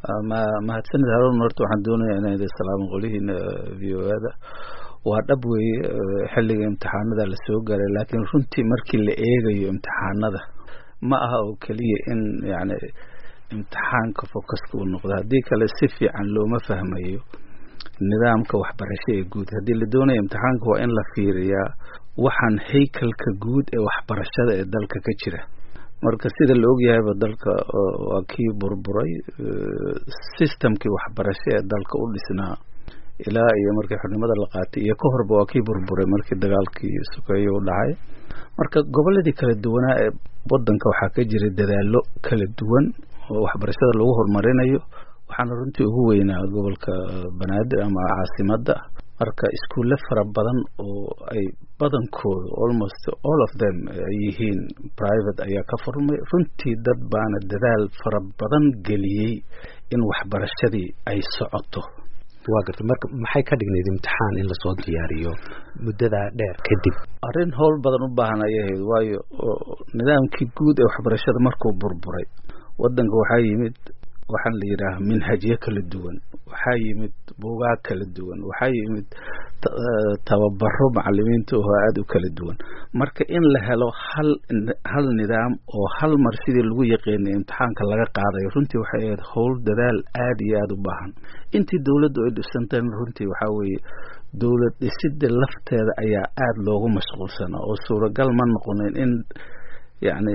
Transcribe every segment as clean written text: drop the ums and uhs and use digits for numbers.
mahadsanid Haroon. Horta waxaan doonayaa inaan salaamo qolihiin VO-da. waa dhab weeye xilliga imtixaanada la soo gaaray, laakiin runtii markii la eegayo imtixaanada ma aha oo kaliya in yani imtixaanka focuska uu noqdo, haddii kale si fiican looma fahmayo nidaamka waxbarasho ee guud. haddii la doonayo imtixaanka waa in la fiiriyaa waxaan haykalka guud ee waxbarashada ee dalka ka jira. marka sida la ogyahayba dalka waa kii burburay, systemkii waxbarasho ee dalka u dhisnaa ilaa iyo markii xornimada la qaatay iyo ka horba waa kii burburay markii dagaalkii sokeeye u dhacay. marka goboladii kala duwanaa ee wadanka waxaa ka jira dadaallo kala duwan oo waxbarashada lagu horumarinayo. waxaana runtii ugu weynaa gobolka Banaadir ama caasimadda. marka iskuulle fara badan oo ay badankooda almost all of them ay yihiin private ayaa ka furmay. runtii dad baana dadaal fara badan geliyey in waxbarashadii ay socoto. waa gartay. marka maxay ka dhignayd imtixaan in lasoo diyaariyo muddada dheer kadib? arrin howl badan u baahan ayay ahayd, waayo nidaamkii guud ee waxbarashada markuu burburay wadanka waxaa yimid waxaan la yidhaahaa minhajyo kala duwan, waxaa yimid buugaag kala duwan, waxaa yimid tababaro macalimiinta oo aada u kala duwan. marka in la helo hal nidaam oo hal mar sidii lagu yaqiinay imtixaanka laga qaadayo runtii waxay ahayd howl dadaal aada iyo aada u baahan. intii dawladdu ay dhisantay runtii waxaa weeye dawlad dhisidda lafteeda ayaa aada loogu mashquulsanaa oo suuragal ma noqonin in yani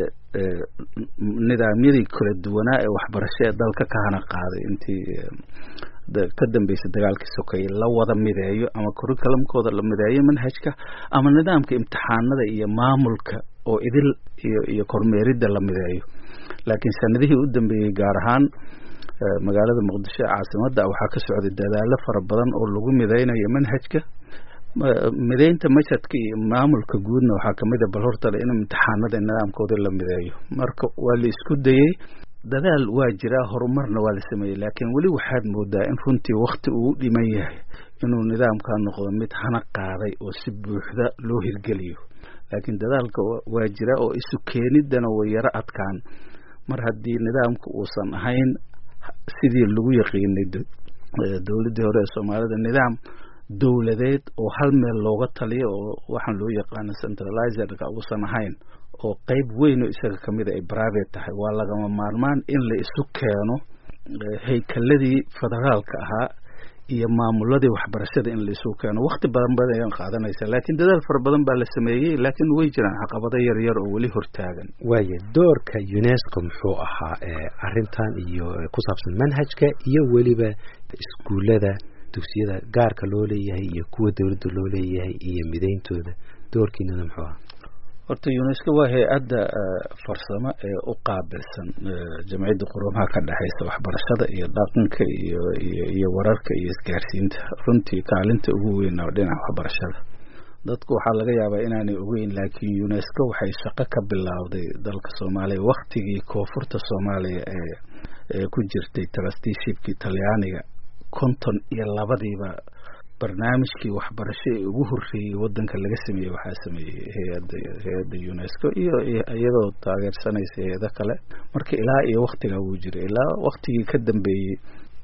nidaamyadii kala duwanaa ee waxbarasho ee dalka ka hana qaaday intii ka dambeysay dagaalkii sokeeye la wada mideeyo, ama curriculumkooda la mideeyo manhajka, ama nidaamka imtixaanada iyo maamulka oo idil iyo kormeeridda la mideeyo. laakiin sanadihii u dambeeyey gaar ahaan magaalada Muqdisho caasimadda waxaa ka socday dadaallo fara badan oo lagu mideynayo manhajka. mideynta mashadka iyo maamulka guudna waxaa kamid ah bal horta in imtixaanada nidaamkooda la mideeyo. marka waa la isku dayay, dadaal waa jiraa, horumarna waa la sameeyey, laakiin weli waxaad moodaa in runtii waqti uu dhiman yahay inuu nidaamka noqdo mid hana qaaday oo si buuxda loo hirgeliyo. laakiin dadaalka waa jira oo isu keenidana way yara adkaan mar haddii nidaamku uusan ahayn sidii lagu yaqiinay dawladdii hore ee Soomaalida, nidaam dawladeed oo hal meel looga taliyo oo waxaan loo yaqaano centralized-ka uusan ahayn, oo qayb weyn oo isaga kamid ay private tahay. waa lagama maarmaan in la isu keeno haykaladii federaalka ahaa iyo maamuladii waxbarashada in la isu keeno. waqti badan ayaan qaadanaysa, laakiin dadaal fara badan baa la sameeyey, laakiin way jiraan caqabado yar oo weli hortaagan. waaye doorka UNESCO muxuu ahaa arrintan iyo ku saabsan manhajka iyo weliba iskuulada dugsiyada gaarka loo leeyahay iyo kuwa dawladda loo leeyahay iyo mideyntooda doorkiinana muxuu ahaa? horta UNESCO waa hay-adda farsamo ee u qaabilsan jamciyadda quruumaha ka dhexeysa waxbarashada iyo dhaqanka iyo wararka iyo isgaarsiinta. runtii kaalinta ugu weyn oo dhinaca waxbarashada dadku waxaa laga yaabaa inaanay ogeyn, laakiin UNESCO waxay shaqo ka bilowday dalka Soomaaliya waqtigii koonfurta Soomaaliya ee ku jirtay trusteeshipkii Talyaaniga 52diiba barnaamijkii waxbarasho ee ugu horeeyay wadanka laga sameeyay waxaa sameeyay hay'adda UNESCO iyo iyadoo taageersanaysa hay'ado kale. marka ilaa iyo waqtiga uu jiray ilaa waqtigii ka dambeeyay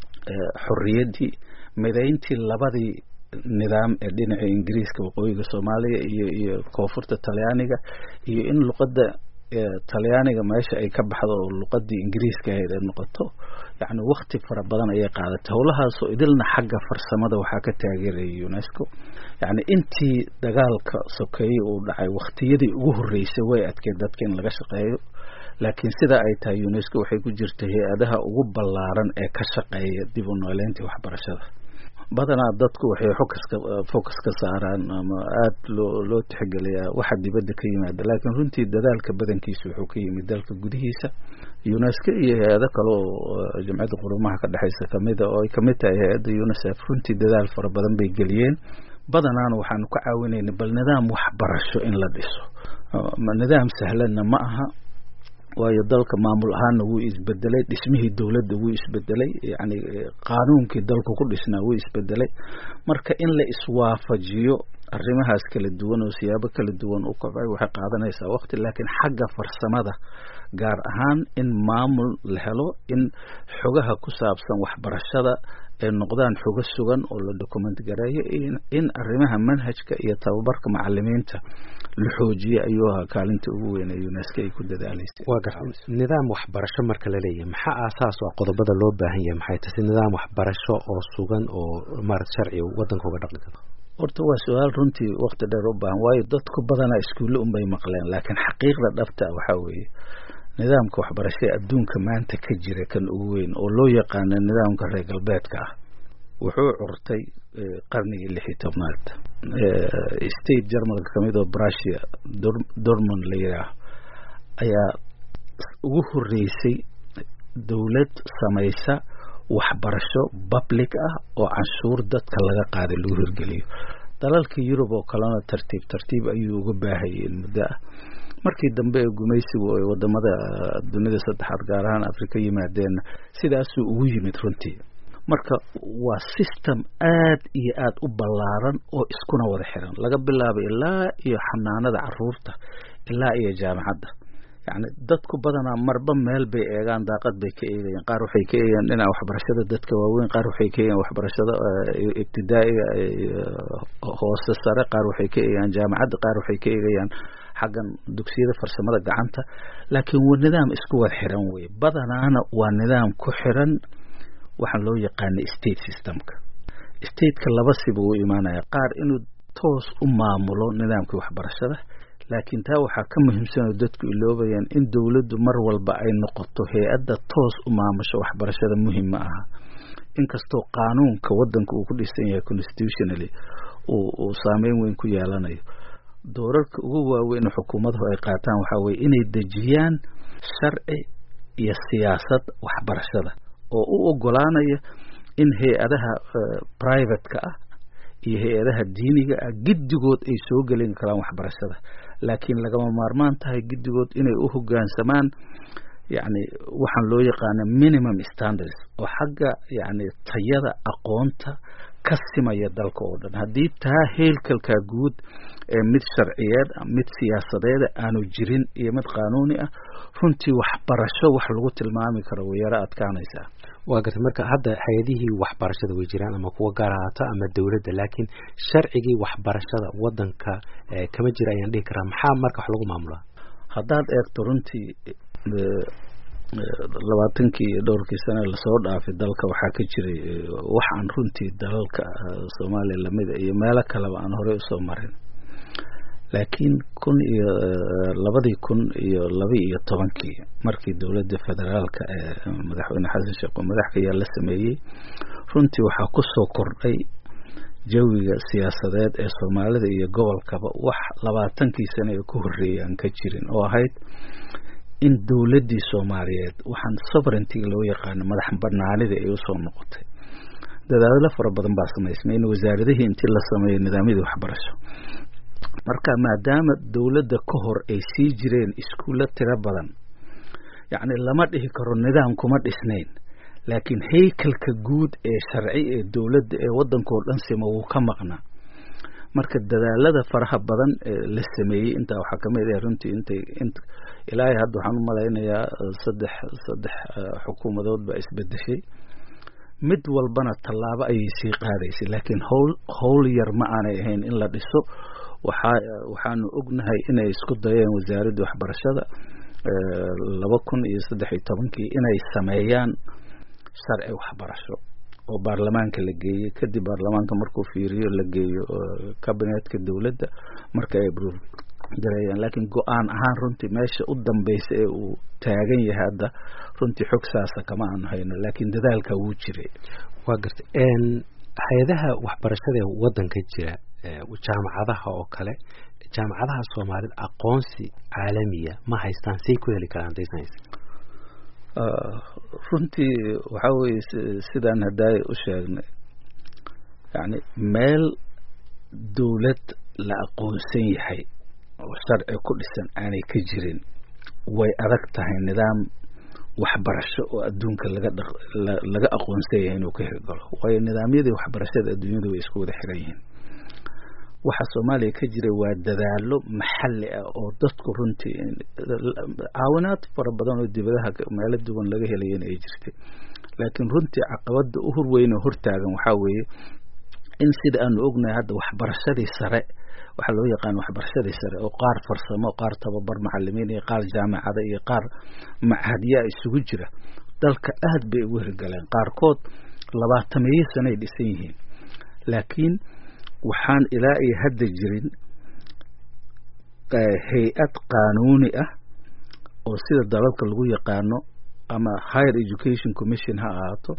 xorriyadii mideyntii labadii nidaam ee dhinaca Ingiriiska waqooyiga Soomaaliya iyo koonfurta Talyaaniga, iyo in luqadda Talyaaniga meesha ay ka baxdo oo luqadii Ingiriiska ay noqoto. yani waqti fara badan ayay qaadatay howlahaas oo idilna xagga farsamada waxaa ka taageerayay UNESCO. yani intii dagaalka sokeeye uu dhacay waqtiyadii ugu horeysay way adkeyd dadka in laga shaqeeyo, laakiin sida ay tahay UNESCO waxay ku jirtay hay-adaha ugu ballaaran ee ka shaqeeya dib u nooleynta waxbarashada. badanaa dadku waxay focus ka saaraan ama aada loo tixgeliyaa waxa dibadda ka yimaada, laakiin runtii dadaalka badankiisa wuxuu ka yimid dalka gudihiisa. UNESCO iyo hay-ado kale oo jamciyadda quruumaha ka dhexeysa kamid ah oo ay kamid tahay hay-adda UNICEF runtii dadaal fara badan bay geliyeen. badanaana waxaanu ka caawinaynay bal nidaam waxbarasho in la dhiso. nidaam sahlanna ma aha, waayo dalka maamul ahaanna wuu isbedelay, dhismihii dawladda wuu isbedelay, yani qaanuunkii dalku ku dhisnaa wuu isbedelay. marka in la iswaafajiyo arrimahaas kala duwan oo siyaabo kala duwan u kobcay waxay qaadanaysaa waqti, laakiin xagga farsamada gaar ahaan in maamul la helo, in xogaha ku saabsan waxbarashada ay noqdaan xogo sugan oo la document gareeyo, in arrimaha manhajka iyo tababarka macalimiinta la xoojiyo ayuu ahaa kaalinta ugu weyn ee UNESCO ay ku dadaalaysay. waa gartay nidaam waxbarasho marka la leeyahay maxaa aasaas oo qodobada loo baahan yahay maxay tahay nidaam waxbarasho oo sugan oo maarad sharci wadanka uga dhaqmi karo? horta waa su-aal runtii waqti dheer u baahan, waayo dadku badanaa iskuulle unbay maqleen, laakiin xaqiiqda dhabta waxaa weeye nidaamka waxbarashada adduunka maanta ka jira kan ugu weyn oo loo yaqaano nidaamka reer galbeedka ah wuxuu curtay qarnigii 16aad. state Germanka kamid oo Prussia Dortmund la yiraahdo ayaa ugu horeysay dawlad samaysa waxbarasho public ah oo canshuur dadka laga qaaday lagu hirgeliyo. dalalka Yurub oo kalena tartiib ayuu uga baahayeen muddo ah. markii dambe gumaysigu ay wadamada dunida saddexaad gaar ahaan Afrika yimaadeen sidaas uu ugu yimid runtii. marka waa system aad iyo aad u ballaaran oo iskuna wada xiran laga bilaabo ilaa iyo xanaanada caruurta ilaa iyo jaamacadda. yani dadku badanaa marba meel bay eegaan, daaqad bay ka eegayaan. qaar waxay ka eegayaan dhinaca waxbarashada dadka waaweyn, qaar waxay ka eegayaan waxbarashada ibtidaa'iga hoose sare, qaar waxay ka eegayaan jaamacadda, qaar waxay ka eegayaan xaggan dugsiyada farsamada gacanta. laakiin waa nidaam isku wada xiran wey. badanaana waa nidaam ku xiran waxaan loo yaqaana state systemka. stateka laba siba u imaanaya, qaar inuu toos u maamulo nidaamkii waxbarashada, laakiin taa waxaa ka muhiimsan oo dadku iloobayaan in dawladdu mar walba ay noqoto hay-adda toos u maamusho waxbarashada muhiim ma aha. inkastoo qaanuunka wadanka uu ku dhisan yahay constitutionally uu saameyn weyn ku yeelanayo, doorarka ugu waaweyn xukuumaduhu ay qaataan waxaa weeye inay dejiyaan sharci iyo siyaasad waxbarashada oo u ogolaanaya in hay-adaha private-ka ah iyo hay-adaha diiniga ah giddigood ay soo gelin karaan waxbarashada, laakiin lagama maarmaan tahay giddigood inay u hoggaansamaan yani waxaan loo yaqaana minimum standards oo xagga yani tayada aqoonta ka simaya dalka oo dhan. haddii taa heelkalka guud ee mid sharciyeed mid siyaasadeed aanu jirin iyo mid qaanuuni ah, runtii waxbarasho wax lagu tilmaami karo way yara adkaanaysaa. waa gartay marka hadda hay-adihii waxbarashada way jiraan ama kuwa gaar ahaato ama dawladda, laakiin sharcigii waxbarashada wadanka kama jira ayaan dhihi karaa. maxaa marka wax lagu maamulaa? haddaad eegto runtii 20 iyo dhowrkii sano lasoo dhaafay dalka waxaa ka jiray waxaan runtii dalalka Soomaaliya lamid iyo meelo kaleba aan horey usoo marin. laakiin 2012 markii dawladda federaalka ee madaxweyne xasan sheekh madaxka ayaa la sameeyey, runtii waxaa ku soo kordhay jawiga siyaasadeed ee Soomaalida iyo gobolkaba wax 20 sano ee ku horeeyay aan ka jirin, oo ahayd in dawladdii Soomaaliyeed waxaan sovereignty loo yaqaan madax bannaanida ay u soo noqotay. dadaalo fara badan baa sameysmay in wasaaradihii intii la sameeyay nidaamyada waxbarasho. marka maadaama dawladda ka hor ay sii jireen iskuulo tiro badan, yani lama dhihi karo nidaam kuma dhisnayn, laakiin haykalka guud ee sharci ee dawladda ee wadankoo dhan sima wuu ka maqnaa. marka dadaalada faraha badan ee la sameeyey intaa waxaa kamid ah runtii ilaahay hadda waxaan u malaynayaa saddex xukuumadood baa isbedeshay, mid walbana tallaabo ayay sii qaadaysay, laakiin howl yar ma aanay ahayn in la dhiso. waxaanu ognahay inay isku dayeen wasaaradda waxbarashada 2013 inay sameeyaan sharci waxbarasho oo baarlamaanka la geeyey, kadib baarlamaanka markuu fiiriyo la geeyo kabineetka dawladda marka ay approve gareeyaan. laakiin go-aan ahaan runtii meesha u dambaysa ee uu taagan yahay hadda runtii xog saasa kama aanu hayno, laakiin dadaalka wuu jiray. waa gartay hay-adaha waxbarashada ee wadanka jira jaamacadaha oo kale, jaamacadaha Soomaalida aqoonsi caalamiya ma haystaan, say ku heli karaan daysan? runtii waxa weeye sidaan hadday u sheegnay, yani meel dawlad la aqoonsan yahay oo sharci ku dhisan aanay ka jirin way adag tahay nidaam waxbarasho oo adduunka laga aqoonsan yahay inuu ka hirgalo, waayo nidaamyadii waxbarashada adduunyada way isku wada xiran yihiin. waxa Soomaaliya ka jira waa dadaalo maxalli ah oo dadku runtii caawinaad fara badan oo dibadaha meelo duwan laga helayeen ay jirtay laakiin runtii caqabada u horweyn oo hortaagan waxa weeye in sida aanu ognahay hadda waxbarashadii sare waxa loo yaqaan waxbarashadii sare oo qaar farsamo qaar tababar macallimiin iyo qaar jaamacada iyo qaar machadya isugu jira dalka aad bay ugu hirgaleen qaarkood 20 sano ay dhisan yihiin laakiin waxaan ilaa ay hadda jirin hay'ad qaanuuni ah oo sida dalalka lagu yaqaano ama Higher Education Commission ha ahaato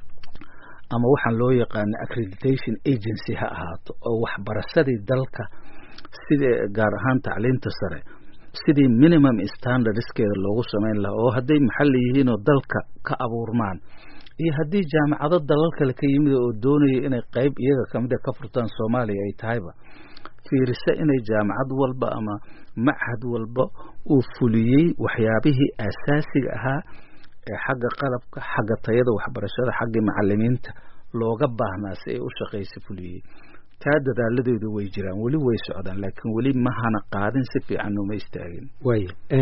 ama waxaan loo yaqaan accreditation agency ha ahaato oo waxbarashadii dalka sida gaar ahaan tacliinta sare sidii minimum standardskeeda loogu sameyn lahaa oo hadday maxalli yihiin oo dalka ka abuurmaan iyo haddii jaamacado dalal kale ka yimid oo doonaya inay qayb iyaga kamid ah ka furtaan Soomaaliya ay tahayba fiirisa inay jaamacad walba ama machad walba uu fuliyay waxyaabihii asaasiga ahaa ee xagga qalabka xagga tayada waxbarashada xagga macallimiinta looga baahnaa si ay u shaqeyso fuliyay taa dadaaladoodu way jiraan wali way socdaan laakiin wali ma hana qaadin si fiican uma istaagin way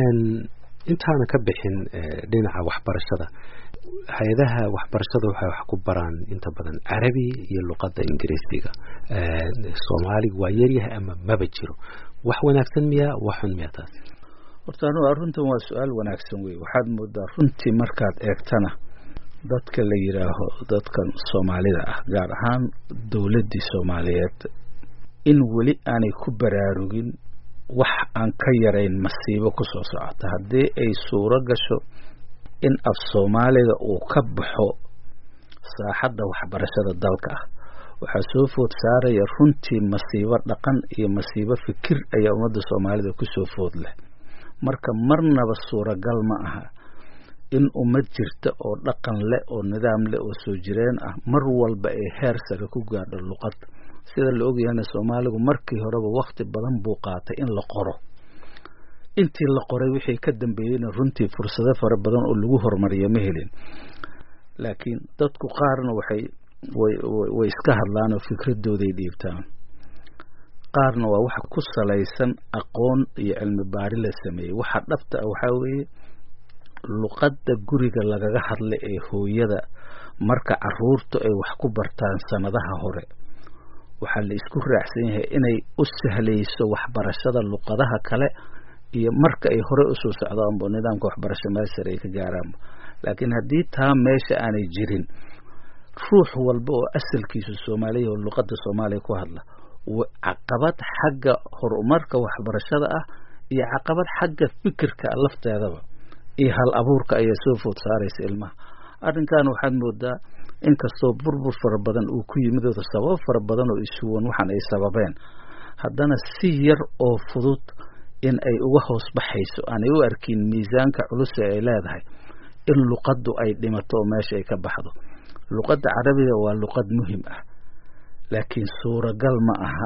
intaana ka bixin dhinaca waxbarashada hay'adaha waxbarashada waxay wax ku baraan inta badan Carabi iyo luqadda Ingiriisiga Soomaaliga waa yaryahay ama maba jiro wax wanaagsan miya wax xun miya taas horta runtan waa su'aal wanaagsan weey waxaad moodaa runtii markaad eegtana dadka la yiraahdo dadkan Soomaalida ah gaar ahaan dawladda Soomaaliyeed in wali aanay ku baraarugin wax aan ka yarayn masiibo ku soo socota haddii ay suuro gasho in af Soomaaliga uu ka baxo saaxadda waxbarashada dalka waxa soo food saaraya runtii masiibo dhaqan iyo masiibo fikir ayaa ummadda Soomaalida ku soo food leh marka marnaba suuragal ma aha in ummad jirta oo dhaqan leh oo nidaam leh oo soo jireen ah mar walba ay heer sare ku gaadho luqad sida la ogyahay Soomaaligu markii horeba waqti badan buu qaatay in la qoro intii la qoray wixii ka dambeeyay runtii fursado fara badan oo lagu horumariyo ma helin laakiin dadku qaarna way iska hadlaan oo fikradooda ay dhiibtaan qaarna waa wax ku salaysan aqoon iyo cilmi baari la sameeyay waxa dhabta waxa weeye luqadda guriga lagaga hadlay ee hooyada marka caruurtu ay wax ku bartaan sanadaha hore waxa la isku raacsan yahay inay u sahlayso waxbarashada luqadaha kale iyo marka ay hore u soo socdaan oo nidaamka waxbarasho meesha ay ka gaaraan laakiin haddii taa meesha aanay jirin ruux walba oo asalkiisu Soomaaliya oo luqadda Soomaaliya ku hadla caqabad xagga horumarka waxbarashada ah iyo caqabad xagga fikirka lafteedaba iyo hal abuurka ayaa soo food saaraysa ilmaha arrinkan waxaad moodaa in kastoo burbur fara badan uu ku yimid oo sabab fara badan oo isuwan waxan ay sababeen haddana si yar oo fudud in ay uga hoos baxayso aan ay u arkin miisaanka culus ee ay leedahay in luqaddu ay dhimato meesha ay ka baxdo luqadda Carabiga waa luqad muhiim ah laakiin suuragal ma aha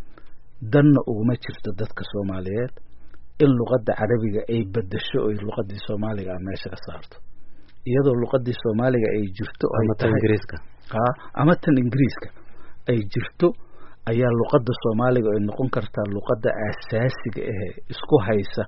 danna uguma jirto dadka Soomaaliyeed in luqadda Carabiga ay bedesho oo luqadda Soomaaliga meesha ka saarto iyadoo luqadda Soomaaliga ay jirto ay tahay Ingiriiska ama tan Ingiriiska ay jirto ayaa luqadda Soomaaliga ay noqon kartaa luqadda asaasiga ah isku haysa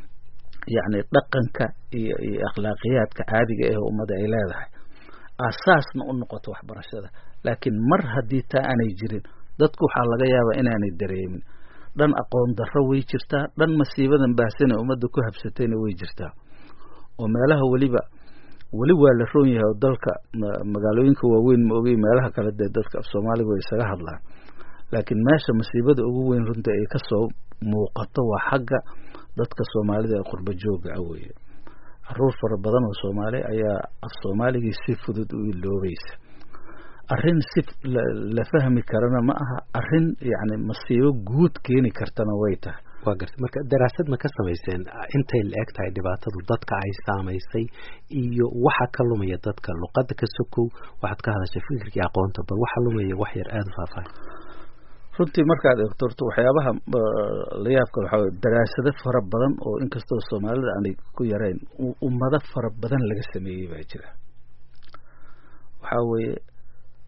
yani dhaqanka iyo akhlaaqiyadka caadiga ah ummadda ay leedahay asaasna u noqoto waxbarashada laakiin mar haddii taa aanay jirin dadku waxa laga yaabaa inaanay dareemin dhan aqoon darro way jirtaa dhan masiibadan baahsan ee ummadda ku habsatayna way jirtaa oo meelaha wali waa la roon yahay dalka magaalooyinka waaweyn ma ogay meelaha kale dadka Soomaaliga way isaga hadlaan laakiin meesha masiibada ugu weyn runta ay ka soo muuqato waa xagga dadka Soomaalida ee qurba jooga weeye caruur fara badan oo Soomaali ayaa af Soomaaliga si fudud u iloobaysa arrin si la fahmi karana ma aha arrin yani masiibo guud keeni kartana way tahay waa gartay marka daraasad ma ka samayseen intay la eg tahay dhibaatadu dadka ay saameysay iyo waxa ka lumaya dadka luqadda ka sokow waxaad ka hadashay fikirkii aqoonta bal waxa lumaya wax yar aad u faahfaahin runtii markaad eegto waxyaabaha la yaabka waxa daraasado fara badan oo inkastoo Soomaalida aanay ku yareen ummado fara badan laga sameeyay baa jira waxa weeye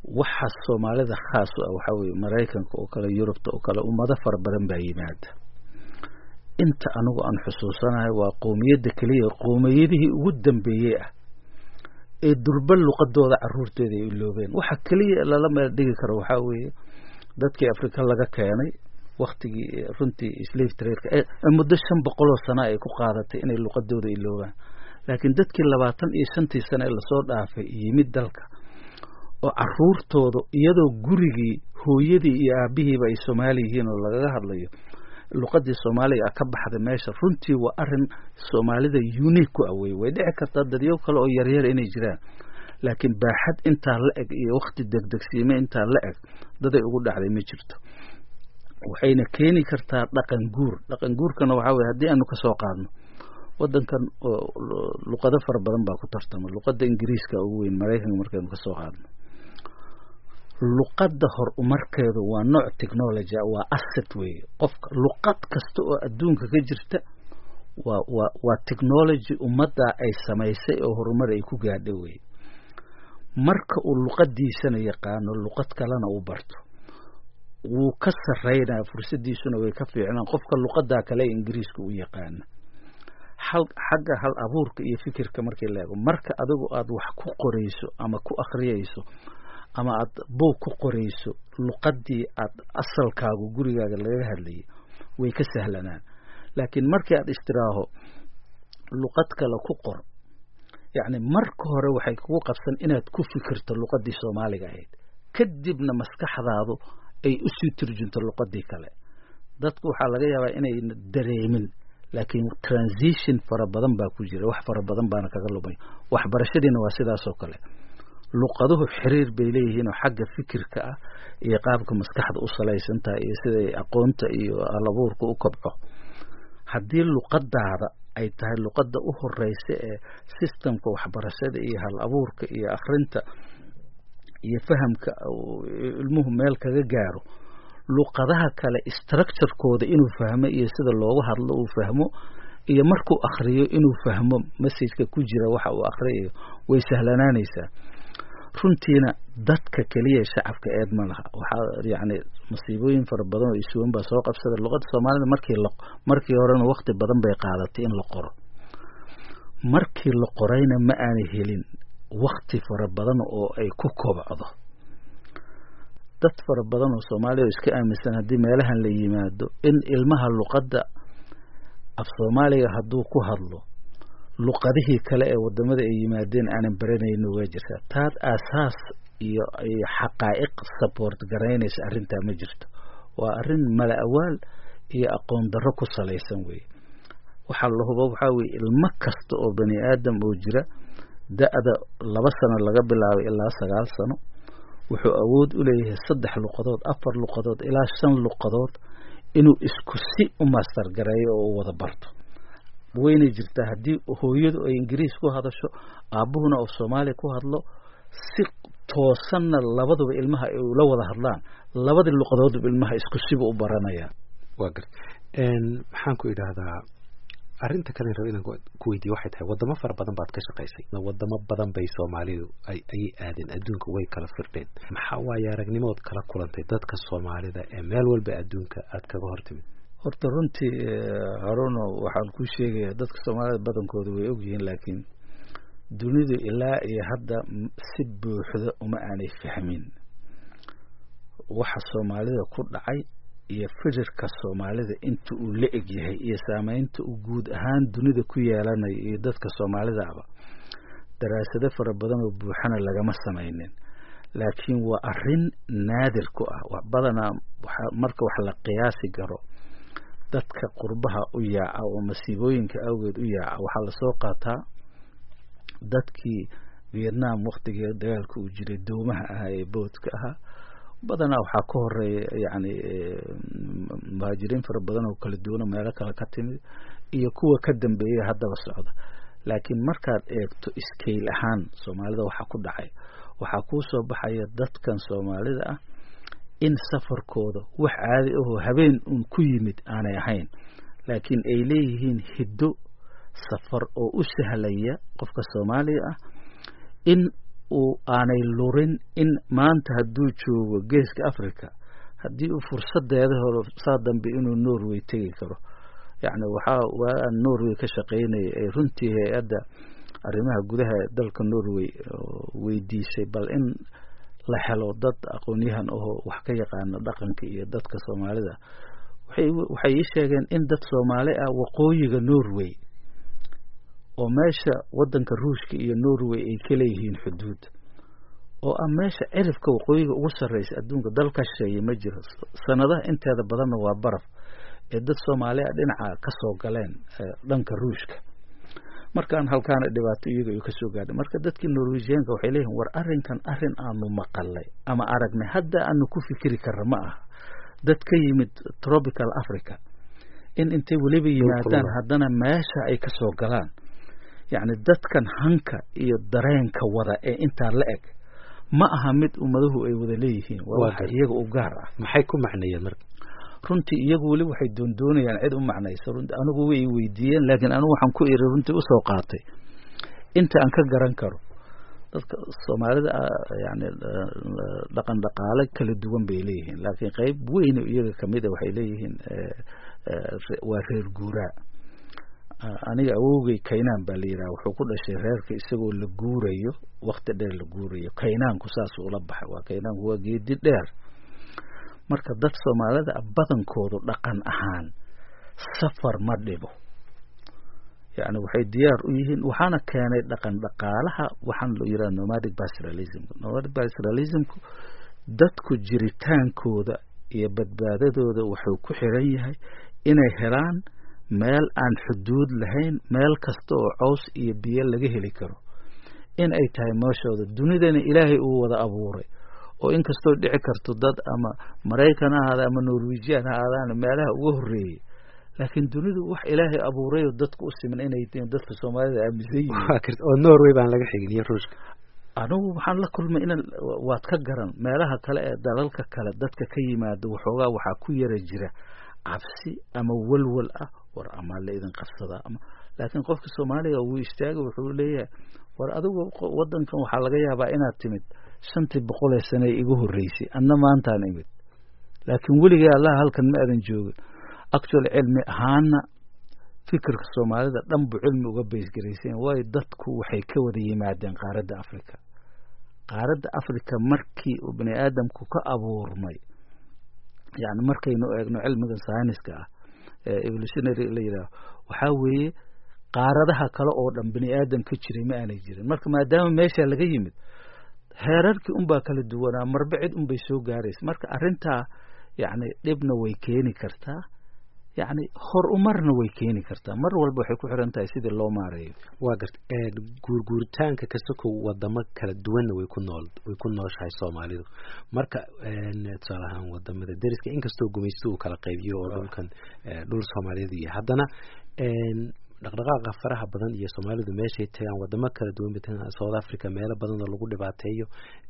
waxa Soomaalida khaas ah waxa weeye Mareykanka oo kale Yurubta oo kale ummado fara badan baa yimaada inta anigu aan xusuusanahay waa qowmiyadda kaliya qowmiyadihii ugu dambeeyay ah ee durbal luqadooda caruurteeda ay loobeen waxa kaliya lala meel dhigi karo waxa weeye dadkii Afrika laga keenay waqtigii runtii slave trade muddo 500 sano ay ku qaadatay inay luqadooda iloobaan laakiin dadkii 25 sano ee la soo dhaafay yimid dalka oo caruurtooda iyadoo gurigii hooyadii iyo aabihiiba ay Soomaali yihiin oo laga hadlayo luqadii Soomaaliga ka baxday meesha runtii waa arin Soomaalida unique ku away way dhici kartaa dadyo kale oo yar yar inay jiraan laakiin baaxad inta la eg iyo waqti degdegsiime inta la eg daday ugu dhacday ma jirto waxayna keeni kartaa dhaqan guurkana waxa weeye hadii aanu ka soo qaadno wadankan luqado fara badan baa ku tartama luqada Ingiriiska ugu weyn Mareykanka markaynu ka soo qaadno luqadda horumarkeedu waa nooc technology waa asset way qofka luqad kasta oo adduunka ka jirta waa technology ummadda ay samaysay oo horumar ay ku gaadhay way marka uu luqadiisana yaqaano luqad kalena uu barto wuu ka sareynaa fursadiisuna way ka fiicnaan qofka luqadda kale Ingiriiska uu yaqaan xagga hal abuurka iyo fikirka markii la eego marka adigu aad wax ku qorayso ama ku akhriyayso ama aad book ku qorayso luqadii aad asalkaagu gurigaaga laga hadlayay way ka sahlanaan laakiin markii aad istiraaho luqad kale ku qor yaani marka hore waxay kugu qabsan inaad ku fikirto luqadii Soomaaliga ahayd kadibna maskaxdaadu ay u sii turjunto luqadii kale dadku waxa laga yaabaa inay dareemin laakiin transition fara badan baa ku jira wax fara badan baana kaga lumay waxbarashadiina waa sidaas oo kale luqaduhu xiriir bay leeyihiin oo xagga fikirka ah iyo qaabka maskaxda u salaysan tahay iyo sida aqoonta iyo alabuurka u kobco haddii luqadaada ay tahay luqadda u horeysa ee systemka waxbarashada iyo hal abuurka iyo akhrinta iyo fahamka ilmuhu meel kaga gaaro luqadaha kale structure-kooda inuu fahmo iyo sida loogu hadlo uu fahmo iyo markuu akhriyo inuu fahmo message-ka ku jira waxa uu akhriyo way sahlanaanaysaa runtiina dadka kaliya shacabka eed ma laha waxa yaani masiibooyin fara badan oo isuun ba soo qabsada luqadda Soomaalida markii horena waqti badan bay qaadatay in la qoro markii la qorayna ma aan helin waqti fara badan oo ay ku kobcdo dad fara badan oo Soomaaliya iska aaminsan hadii meelahan la yimaado in ilmaha luqadda af Soomaaliga haduu ku hadlo luqadihii kale ee wadamada ay yimaadeen aanan baranayno waa jirtaa taad asaas iyo xaqaa'iq support garaynaysa arrinta ma jirto waa arrin mala awaal iyo aqoon darro ku salaysan way waxa la hubo waxa weey ilmo kasta oo bani aadam oo jira da'da 2 sano laga bilaabo ilaa 9 sano wuxuu awood u leeyahay 3 luqadood 4 luqadood ilaa 5 luqadood inuu isku si u master gareeyo oo wada barto wayna jirtaa hadii hooyadu ay Ingiriis ku hadasho aabuhuna oo Soomaali ku hadlo si toosanna labaduba ilmaha ay la wada hadlaan labada luqadood ilmaha isku si u baranaya waa gar maxaan ku idhaahdaa arinta kale inaan ku weydiiyo waxay tahay wadamo fara badan baad ka shaqaysay wadamo badan bay Soomaalidu ay aadeen adduunka way kala firdheen maxaa waaye aragnimood kala kulantay dadka Soomaalida ee meel walba adduunka aad kaga hortimid horta runtii Haruno waxaan ku sheegayaa dadka Soomaalida badankoodu way og yihiin laakiin dunidu ilaa iyo hadda si buuxda uma aanay fahmin waxa Soomaalida ku dhacay iyo fikirka Soomaalida inta uu la eg yahay iyo saameynta uu guud ahaan dunida ku yeelanay iyo dadka Soomaalida aba daraasado fara badan oo buuxana lagama sameeynin laakiin waa arrin naadir ku ah wax badana marka wax la qiyaasi garo dadka qurbaha u yaaca oo masiibooyinka awgeed u yaaca waxa la soo qaataa dadkii Vietnam waqtigii dagaalka uu jiray doomaha ah ee boodka ah badana waxa ka horeeyay yaani muhaajiriin fara badan oo kala duwan meelo kala ka timid iyo kuwa ka dambeeyay hadaba socda laakiin markaad eegto scale ahaan Soomaalida waxa ku dhacay waxa ku soo baxaya dadkan Soomaalida ah in safarkooda wax caadi ah habeen ku yimid aanay ahayn laakiin ay leeyihiin hiddo safar oo u sahlaya qofka Soomaaliga ah in aanay lurin in maanta hadduu joogo geeska Africa haddii uu fursadeeda helo saa dambe inuu Norway tegi karo yani waa Norway ka shaqeynay ay runtii hay'adda arrimaha gudaha dalka Norway weydiisay bal in la helo dad aqoonyahan oo wax ka yaqaan dhaqanka iyo dadka Soomaalida waxay sheegeen in dad Soomaali ah waqooyiga Norway oo meesha wadanka Ruushka iyo Norway ay kala yihiin xuduud oo meesha cirifka waqooyiga ugu sareysa adduunka dalka shay ma jiro sanadaha inteeda badan waa baraf ee dad Soomaali ah dhinaca ka soo galeen dhanka Ruushka markaan halkaan dhibaato iyaga ay ka soo gaadhay marka dadkii Norwegianka waxay leeyihiin war arrinkan aanu maqalay ama aragnay hadda aanu ku fikiri karno ma aha dad ka yimid tropical Africa in intay waliba yimaadaan haddana meesha ay ka soo galaan yani dadkan hanka iyo dareenka wada ee inta la eg ma aha mid ummadahu ay wada leeyihiin waxa iyaga u gaar ah maxay ku macneeyeen marka runtii iyagu wali waxay doonayaan cid u macnayso runtii anigu way weydiiyeen laakiin anigu waxaan ku iri runtii u soo qaatay inta aan ka garan karo dadka Soomaalida yani dhaqan dhaqaale kala duwan bay leeyihiin laakiin qayb weyn iyaga kamid ah waxay leeyihiin waa reer guuraa aniga awowgay Kaynaan baa la yiraahdaa wuxuu ku dhashay reerka isagoo la guurayo waqti dheer la guurayo Kaynaan ku saas uu la baxay waa Kaynaan waa geedi dheer marka dad Soomaalida badankoodu dhaqan ahaan safar ma dhibo yani waxay diyaar u yihiin waxaana keenay dhaqan dhaqaalaha waxaan loo yiraahdaa nomadic pastoralism dadku jiritaankooda iyo badbaadadooda wuxuu ku xiran yahay inay helaan meel aan xuduud lahayn meel kasta oo caws iyo biyo laga heli karo in ay tahay meeshooda dunidana Ilaahay uu wada abuuray oo in kastoo dhici karto dad ama Mareykan ah ama Norwegian ah meelaha ugu horeeyay laakiin dunidu wax Ilaahay abuuray oo dadku u siman inay yihiin dadka Soomaalida aaminsan yihiin oo Norway baan laga xigin Ruushka anigu waxaan la kulmay in waad ka garan meelaha kale ee dalalka kale dadka ka yimaado waxoogaa waxa ku yara jira cabsi ama walwal ah war ama la idin qabsada ama laakiin qofka Soomaaliga uu istaago wuxuu leeyahay war adigu wadankan waxa laga yaabaa inaad timid 500 sano igu horeysay anna maanta aan imid laakiin waliga Allah halkan ma aadan joogin actually cilmi ahaana fikirka Soomaalida dhan buu cilmi uga bees gareysay way dadku waxay ka wada yimaadeen qaaradda Afrika markii uu bani aadamku ka abuurmay yani markaynu eegno cilmiga sayniska ah evolutionary la yiraahdo waxa weeye qaaradaha kale oo dhan bani aadam ka jiray ma aanay jirin marka maadaama meesha laga yimid heerarkii baa kala duwanaa marba cid bay soo gaaraysa marka arinta yani dhibna way keeni kartaa yani hor umarna way keeni kartaa mar walba waxay ku xiran tahay sidii loo maareeyo waa gartay guurguuritaanka kasoo wadamo kala duwan way ku nooshahay Soomaalidu marka tusaalahan wadamada deriska inkastoo gumaysto uu kala qaybiyo oo dhulkan dhul Soomaaliyeed iyo haddana dhaqdhaqaaqa faraha badan iyo Soomaalidu meeshay tagaan wadamo kala duwan midna South Africa meelo badan oo lagu dhibaateeyo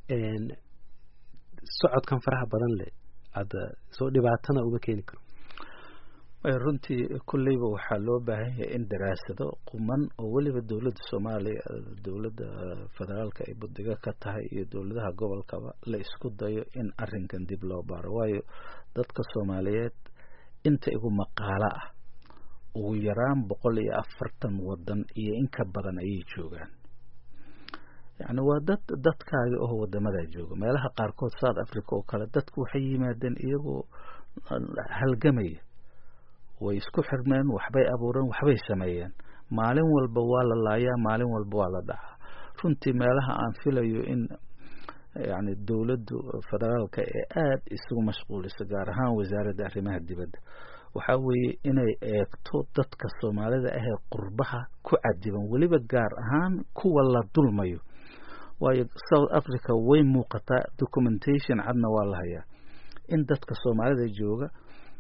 socodkan faraha badan leh hada soo dhibaatana uga keeni karo runtii kullayba waxaa loo baahan yahay in daraasado quman oo waliba dawladda Soomaaliya dawladda federaalka ay badiga ka tahay iyo dawladaha gobolkaba la isku dayo in arrinkan dib loo baaro waayo dadka Soomaaliyeed inta igu maqaala ah ugu yaraan 140 wadan iyo in ka badan ay joogaan yani waa dadkaaga oo wadamada jooga meelaha qaar kood South Africa oo kale dadku waxay yimaadeen iyagoo halgamaya way isku xirmeen waxbay abuureen waxbay sameeyeen maalin walba waa la laayaa maalin walba waa la dhacaa runtii meelaha aan filayo in yani dawladdu federaalka ee aad isugu mashquuliso gaar ahaan wasaaradda arrimaha dibadda waxa weeye inay eegto dadka Soomaalida ah ee qurbaha ku cadiban waliba gaar ahaan kuwa la dulmayo waayo South Africa way muuqataa documentation cadna waa la hayaa in dadka Soomaalida jooga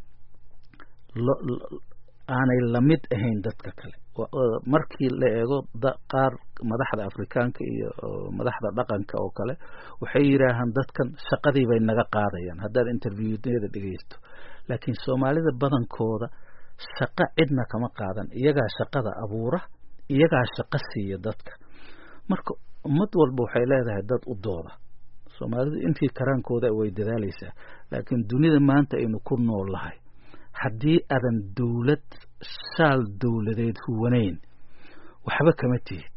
aanay la mid ahayn dadka kale markii la eego qaar madaxda Afrikaanka iyo madaxda dhaqanka oo kale waxay yiraahdaan dadkan shaqadii bay naga qaadayaan haddaad interviewada dhageysto laakiin Soomaalida badankooda shaqo cidna kama qaadan iyaga shaqada abuura iyaga shaqo siiya dadka marka ummad walba waxay leedahay dad u dooda Soomaalidu intii karaankooda way dadaalaysaa laakiin dunida maanta aynu ku noolahay haddii adan dawlad shaal dawladeed huwaneyn waxba kama tihid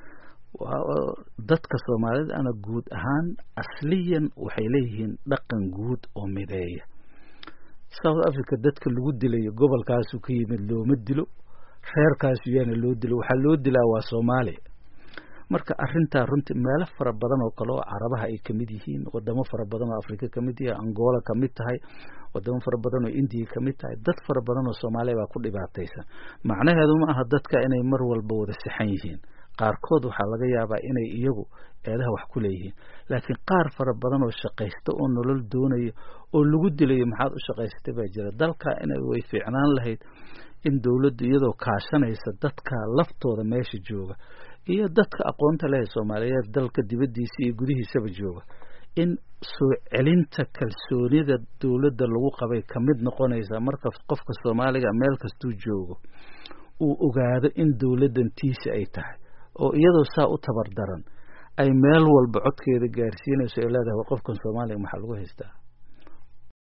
dadka Soomaalida ana guud ahaan asliyan waxay leeyihiin dhaqan guud oo mideeya South Africa dadka lagu dilay gobolkaas uu ka yimid looma dilo reerkaas yana loo dilo waxa loo dilaa waa Soomaali marka arinta runtii meel fara badan oo kale oo Carabaha ay kamid yihiin wadamo fara badan oo Afrika kamid yahay Angola kamid tahay wadamo fara badan oo India kamid tahay dad fara badan oo Soomaali baa ku dhibaataysan macnaheedu ma aha dadka inay mar walba wada saxan yihiin qaarkood waxa laga yaabaa inay iyagu eedaha wax ku leeyihiin laakiin qaar fara badan oo shaqaysta oo nolol doonaya oo lagu dilayo maxaad u shaqaystay baa jira dalka inay way fiicnaan lahayd in dawladdu iyadoo kaashanaysa dadka laftooda meesha jooga iyo dadka aqoonta leh Soomaaliyeed dalka dibadiisa iyo gudihiisaba jooga in soo celinta kalsoonida dawladda lagu qabay kamid noqonaysa marka qofka Soomaaliga meel kastuu joogo uu ogaado in dawladdan tiisa ay tahay oo iyadoo saa u tabar daran ay meel walba codkeeda gaarsiinayso ilaa qofkan Soomaaliga maxaa lagu haystaa